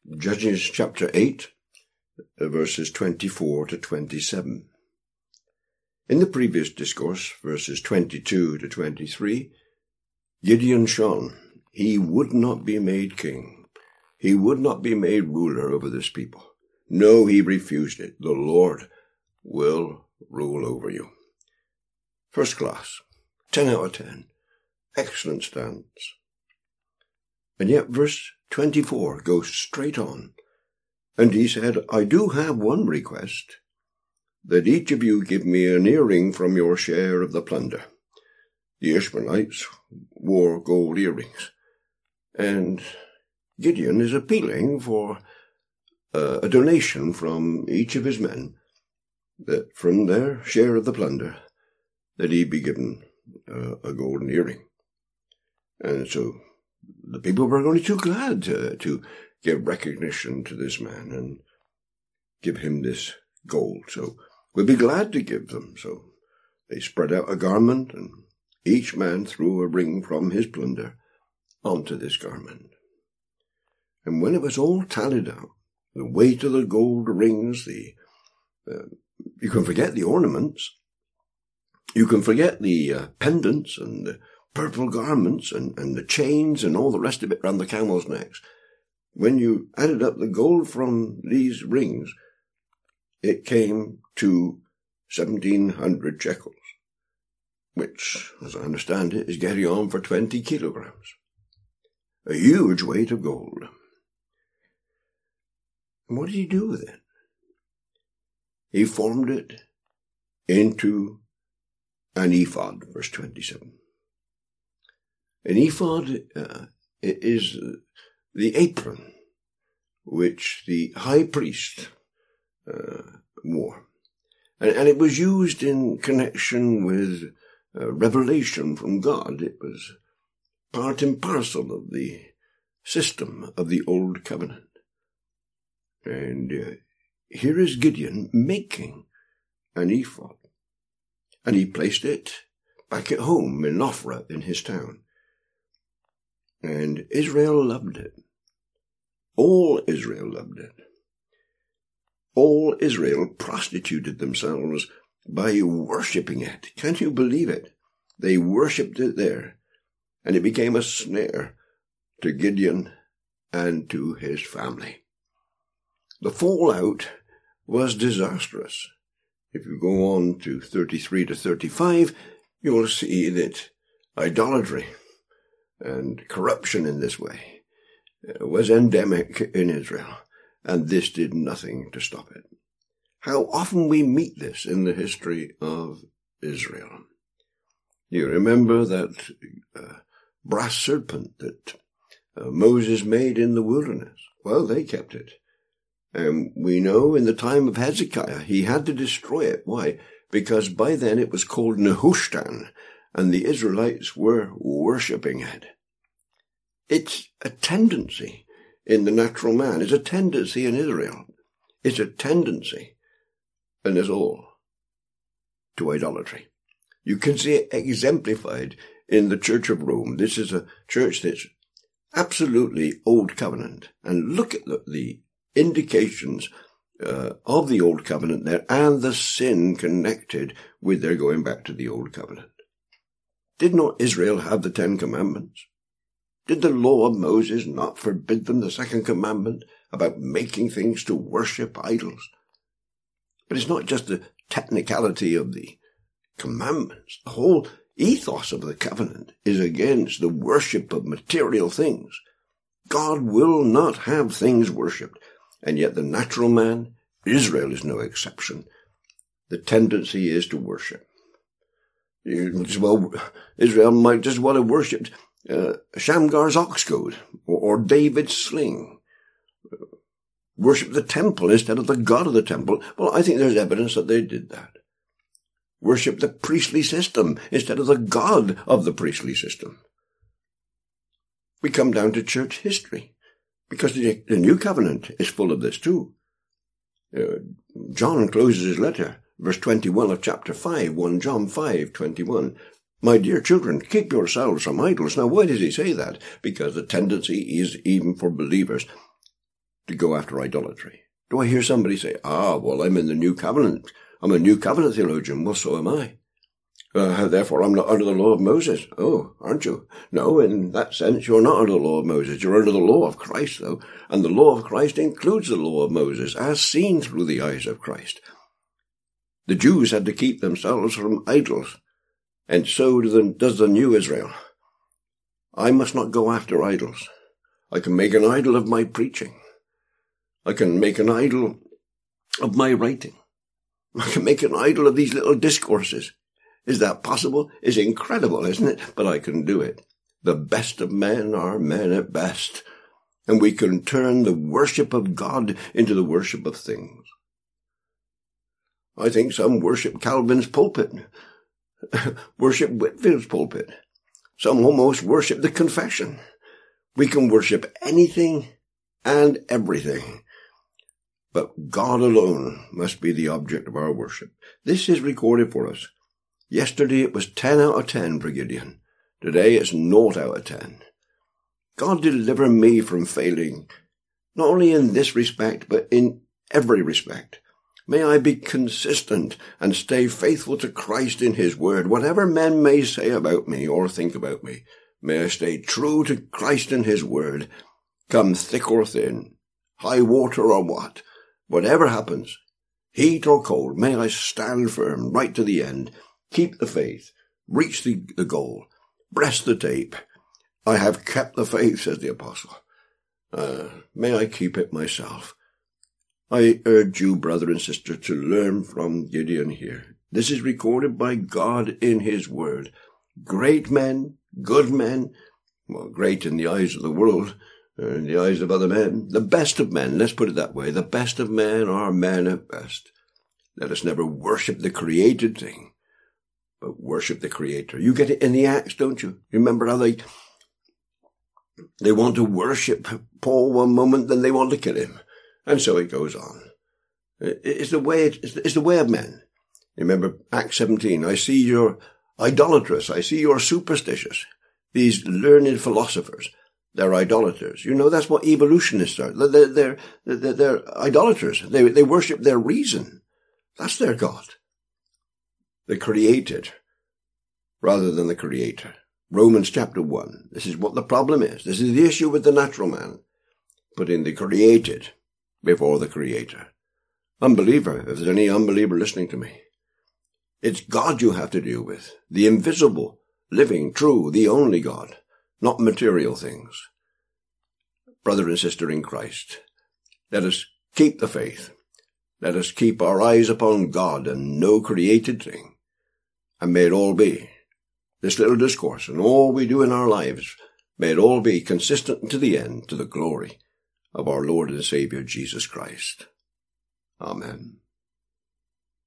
Judges chapter 8, verses 24 to 27. In the previous discourse, verses 22 to 23, Gideon shone. He would not be made king. He would not be made ruler over this people. No, he refused it. The Lord will rule over you. First class, 10 out of 10. Excellent stance. And yet verse 24 goes straight on. And he said, I do have one request, that each of you give me an earring from your share of the plunder. The Ishmaelites wore gold earrings. And Gideon is appealing for a donation from each of his men, that from their share of the plunder, that he be given a golden earring. And so the people were only too glad to give recognition to this man and give him this gold. So we'll be glad to give them. So they spread out a garment, and each man threw a ring from his plunder onto this garment. And when it was all tallied out, the weight of the gold rings, you can forget the ornaments, you can forget the pendants and the purple garments and the chains and all the rest of it around the camels' necks. When you added up the gold from these rings, it came to 1,700 shekels, which, as I understand it, is getting on for 20 kilograms. A huge weight of gold. And what did he do with it? He formed it into an ephod, verse 27. An ephod is the apron which the high priest wore. And it was used in connection with revelation from God. It was part and parcel of the system of the Old Covenant. And here is Gideon making an ephod. And he placed it back at home in Ophrah in his town. And Israel loved it. All Israel loved it. All Israel prostituted themselves by worshipping it. Can you believe it? They worshipped it there. And it became a snare to Gideon and to his family. The fallout was disastrous. If you go on to 33 to 35, you'll see that idolatry and corruption in this way was endemic in Israel, and this did nothing to stop it. How often we meet this in the history of Israel. You remember that brass serpent that Moses made in the wilderness? Well, they kept it. And we know in the time of Hezekiah, he had to destroy it. Why? Because by then it was called Nehushtan, and the Israelites were worshipping it. It's a tendency in the natural man. It's a tendency in Israel. It's a tendency, and it's all, to idolatry. You can see it exemplified in the Church of Rome. This is a church that's absolutely Old Covenant. And look at the indications of the Old Covenant there and the sin connected with their going back to the Old Covenant. Did not Israel have the 10 Commandments? Did the law of Moses not forbid them the second commandment about making things to worship idols? But it's not just the technicality of the commandments. The whole ethos of the covenant is against the worship of material things. God will not have things worshipped. And yet the natural man, Israel is no exception. The tendency is to worship. Israel might just well have worshipped Shamgar's ox goad or David's sling. Worship the temple instead of the God of the temple. Well, I think there's evidence that they did that. Worship the priestly system instead of the God of the priestly system. We come down to church history, because the New Covenant is full of this too. John closes his letter, verse 21 of chapter 5, 1 John 5:21. My dear children, keep yourselves from idols. Now, why does he say that? Because the tendency is even for believers. to go after idolatry? Do I hear somebody say, well, I'm in the new covenant. I'm a new covenant theologian. Well, so am I. Therefore, I'm not under the law of Moses. Oh, aren't you? No, in that sense, you're not under the law of Moses. You're under the law of Christ, though. And the law of Christ includes the law of Moses, as seen through the eyes of Christ. The Jews had to keep themselves from idols, and so does the new Israel. I must not go after idols. I can make an idol of my preaching. I can make an idol of my writing. I can make an idol of these little discourses. Is that possible? It's incredible, isn't it? But I can do it. The best of men are men at best. And we can turn the worship of God into the worship of things. I think some worship Calvin's pulpit, worship Whitfield's pulpit. Some almost worship the confession. We can worship anything and everything. But God alone must be the object of our worship. This is recorded for us. Yesterday it was 10 out of 10 for Gideon. Today it's 0 out of 10. God deliver me from failing, not only in this respect, but in every respect. May I be consistent and stay faithful to Christ in his word. Whatever men may say about me or think about me, may I stay true to Christ in his word, come thick or thin, high water or what. Whatever happens, heat or cold, may I stand firm right to the end. Keep the faith, reach the goal, breast the tape. I have kept the faith, says the apostle. May I keep it myself. I urge you, brother and sister, to learn from Gideon here. This is recorded by God in his word. Great men, good men, well, great in the eyes of the world, in the eyes of other men, the best of men, let's put it that way. The best of men are men at best. Let us never worship the created thing, but worship the Creator. You get it in the Acts, don't you? Remember how they want to worship Paul one moment, then they want to kill him. And so it goes on. It's the way of men. Remember Acts 17. I see you're idolatrous. I see you're superstitious. These learned philosophers, they're idolaters. You know, that's what evolutionists are. They're idolaters. They worship their reason. That's their God. The created rather than the creator. Romans chapter 1. This is what the problem is. This is the issue with the natural man. Putting the created before the creator. Unbeliever, if there's any unbeliever listening to me, it's God you have to deal with. The invisible, living, true, the only God, not material things. Brother and sister in Christ, let us keep the faith. Let us keep our eyes upon God and no created thing. And may it all be, this little discourse and all we do in our lives, may it all be consistent to the end, to the glory of our Lord and Savior Jesus Christ. Amen.